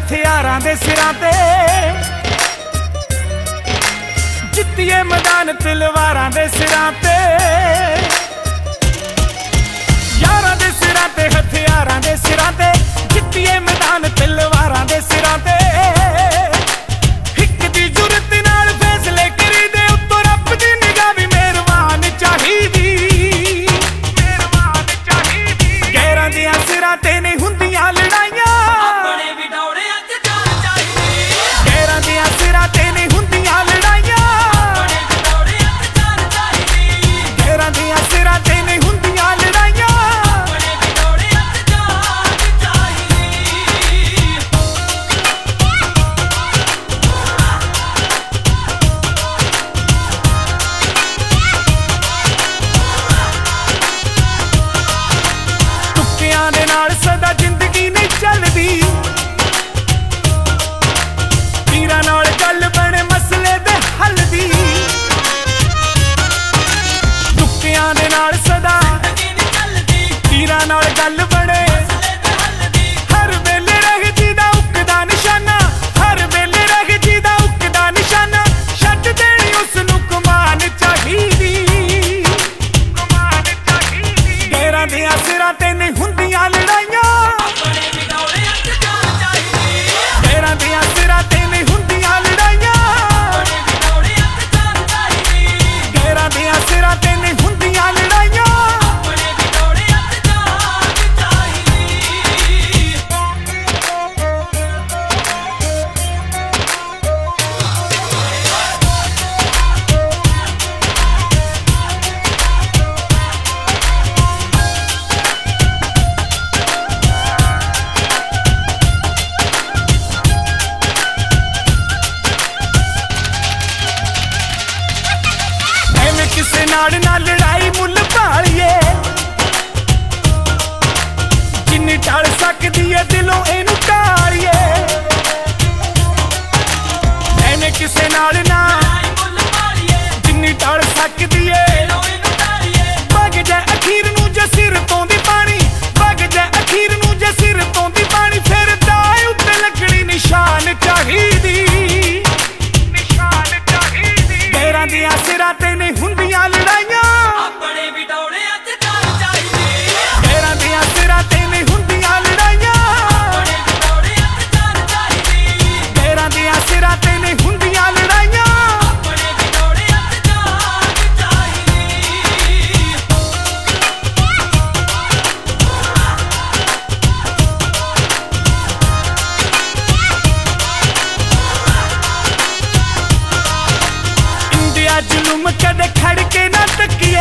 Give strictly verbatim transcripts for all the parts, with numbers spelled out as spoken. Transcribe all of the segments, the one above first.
ਹਥਿਆਰਾਂ ਦੇ ਸਿਰਾਂ ਤੇ, ਜਿੱਤੀਏ ਮੈਦਾਨ ਤਲਵਾਰਾਂ ਦੇ ਸਿਰਾਂ ਤੇ। ਯਾਰਾਂ ਦੇ ਸਿਰਾਂ ਤੇ ਹਥਿਆਰਾਂ ਦੇ ਸਿਰਾਂ ਤੇ, ਜਿੱਤੀਏ ਮੈਦਾਨ ਤਲਵਾਰਾਂ ਦੇ ਸਿਰਾਂ ਤੇ। ਇੱਕ ਦੀ ਜੁਰਤ ਨਾਲ ਫੈਸਲੇ ਕਰੀਦੇ, ਉੱਤੋਂ ਰੱਬ ਦੀ ਨਿਗਾਹ ਵੀ ਮਿਹਰਬਾਨ ਚਾਹੀਦੀ, ਮਿਹਰਬਾਨ ਚਾਹੀਦੀ। ਗੈਰਾਂ ਦੀਆਂ ਸਿਰਾਂ ਤੇ ਨਹੀਂ ਹੁੰਦੀਆਂ ਲੜਾਈਆਂ, ਆਪਣੇ ਵੀ ਡੌੜਿਆਂ 'ਚ ਜਾਨ ਚਾਹੀਦੀ। ਗੈਰਾਂ ਦੀਆਂ ਸਿਰਾਂ ਤੇ ਨਹੀਂ ਹੁੰਦੀਆਂ ਲੜਾਈਆਂ, ਆਪਣੇ ਵੀ ਡੌੜਿਆਂ 'ਚ ਜਾਨ ਚਾਹੀਦੀ। ਗੈਰਾਂ ਦੀਆਂ ਸਿਰਾਂ ਤੇ ਨਹੀਂ ਹੁੰਦੀਆਂ ਲੜਾਈਆਂ। ਆਪਣੇ ਵੀ ਡੌੜਿਆਂ 'ਚ ਜਾਨ ਚਾਹੀਦੀ। ਤੁੱਕਿਆਂ ਦੇ ਨਾਲ ਸਦਾ ਜ਼ਿੰਦਗੀ ਨਹੀਂ ਚੱਲਦੀ, ਤੀਰਾਂ ਨਾਲ ਗੱਲ ਬਣੇ ਮਸਲੇ ਦੇ ਹੱਲ ਦੀ। ਤੁੱਕਿਆਂ ਦੇ ਨਾਲ ਸਦਾ ਜ਼ਿੰਦਗੀ ਨਹੀਂ ਚੱਲਦੀ, ਤੀਰਾਂ ਨਾਲ ਗੱਲ ਬਣੇ, ਮਸਲੇ ਤੇ ਹੱਲ ਦੀ। ਹਰ ਵੇਲੇ ਰਹਿ ਜਿਹਦਾ ਉੱਕਦਾ ਨਿਸ਼ਾਨਾ, ਹਰ ਵੇਲੇ ਰਹਿ ਜਿਹਦਾ ਉੱਕਦਾ ਨਿਸ਼ਾਨਾ। ਛੱਡ ਦੇਣੀ ਉਸ ਨੂੰ ਕਮਾਨ ਚਾਹੀਦੀ, ਕਮਾਨ ਚਾਹੀਦੀ। ਗੈਰਾਂ ਦੀਆਂ ਸਿਰਾਂ ਤੇ ਨਹੀਂ ਹੁੰਦੀਆਂ ਲੜਾਈਆਂ, ਆਪਣੇ ਵੀ ਡੌੜਿਆਂ 'ਚ ਜਾਨ ਚਾਹੀਦੀ। ਗੈਰਾਂ ਦੀਆਂ ਸਿਰਾਂ ਤੇ ਨਹੀਂ ਹੁੰਦੀਆਂ ਲੜਾਈਆਂ, ਆਪਣੇ ਵੀ ਡੌੜਿਆਂ 'ਚ ਜਾਨ ਚਾਹੀਦੀ। ਗੈਰਾਂ ਦੀਆਂ ਸਿਰਾਂ ਤੇ ਨਹੀਂ ਹੁੰਦੀਆਂ ਲੜਾਈਆਂ। ਆਪਣੇ ਵੀ ਡੌੜਿਆਂ 'ਚ ਜਾਨ ਚਾਹੀਦੀ। ਐਵੇਂ ਕਿਸੇ ਨਾਲ ਨਾ ਲੜਾਈ ਮੁੱਲ ਭਾਲੀਏ, ਜਿੰਨੀ ਟਲ ਸਕਦੀ ਏ ਦਿਲੋਂ ਇਹਨੂੰ ਟਾਲੀਏ। ਐਵੇਂ ਕਿਸੇ ਨਾਲ ਨਾ ਆਈ ਮੁੱਲ ਮਾਰੀਏ, ਜਿੰਨੀ ਟਲ ਸਕਦੀ ਏ। ਲੋ ਇਹਨੂੰ ਤਾਰੀਏ। ਵਗ ਜਾ ਅਖੀਰ ਨੂੰ ਜੇ ਸਿਰ ਤੋਂ ਦੀ ਪਾਣੀ, ਵਗ ਜਾ ਅਖੀਰ ਨੂੰ ਜੇ ਸਿਰ ਤੋਂ ਦੀ ਪਾਣੀ। ਫਿਰ ਦਾਏ ਉੱਤੇ ਲੱਗਣੀ ਨਿਸ਼ਾਨ ਚਾਹੀਦੀ, ਨਿਸ਼ਾਨ ਚਾਹੀਦੀ। ਗੈਰਾਂ ਦੀਆਂ ਸਿਰਾਂ ਤੇ ਨਹੀਂ ਹੁੰਦੀਆਂ ਲੜਾਈਆਂ, ਆਪਣੇ ਵੀ ਡੌੜਿਆਂ 'ਚ ਜਾਨ ਚਾਹੀਦੀ। ਗੈਰਾਂ ਦੀਆਂ ਸਿਰਾਂ ਤੇ ਨਹੀਂ ਹੁੰਦੀਆਂ ਲੜਾਈਆਂ, ਆਪਣੇ ਵੀ ਡੌੜਿਆਂ 'ਚ ਜਾਨ ਚਾਹੀਦੀ। ਗੈਰਾਂ ਦੀਆਂ ਸਿਰਾਂ ਤੇ ਨਹੀਂ ਹੁੰਦੀਆਂ ਲੜਾਈਆਂ। ਆਪਣੇ ਵੀ ਡੌੜਿਆਂ 'ਚ ਜਾਨ ਚਾਹੀਦੀ। ਇੰਡੀਆ ਜ਼ੁਲਮ ਕਦੇ ਖੜ ਕੇ ਨਾ ਟੱਕੀਏ,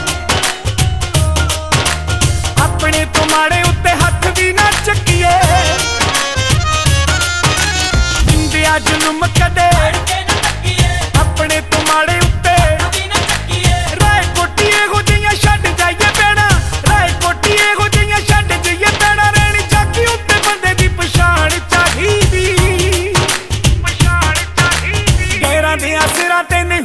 ਆਪਣੇ ਤੋਂ ਮਾੜੇ ਉੱਤੇ ਹੱਥ ਵੀ ਨਾ ਚੱਕੀਏ। ਇੰਡੀਆ ਜ਼ੁਲਮ ਕਦੇ ਕੇ ਨਾ ਟੱਕੀਏ, ਆਪਣੇ ਤੋਂ ਮਾੜੇ ਉੱਤੇ, ਵੀ ਨਾ ਚੱਕੀਏ। ਰਾਏ ਕੋਟੀ ਇਹੋ ਜਿਹੀਆਂ ਛੱਡ ਜਾਈਏ ਪੈਣਾ, ਰਾਏ ਕੋਟੀ ਇਹੋ ਜਿਹੀਆਂ ਛੱਡ ਜਾਈਏ ਪੈਣਾ। ਰਹਿਣੀ ਚਾਕੀ ਉੱਤੇ ਬੰਦੇ ਦੀ ਪਛਾਣ ਚਾਹੀਦੀ, ਪਛਾਣ ਚਾਹੀਦੀ। ਗੈਰਾਂ ਦੀਆਂ ਸਿਰਾਂ ਤੇ ਨਹੀਂ